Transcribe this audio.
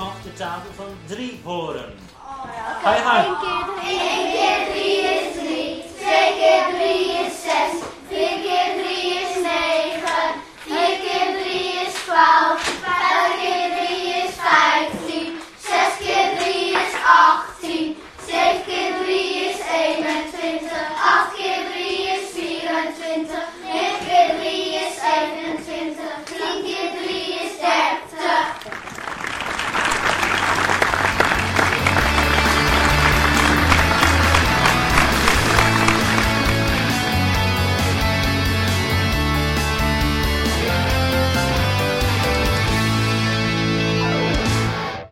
nog de tafel van 3 horen. Ga je gang. 1 keer 3 is 3, 2 keer 3 is 6, 4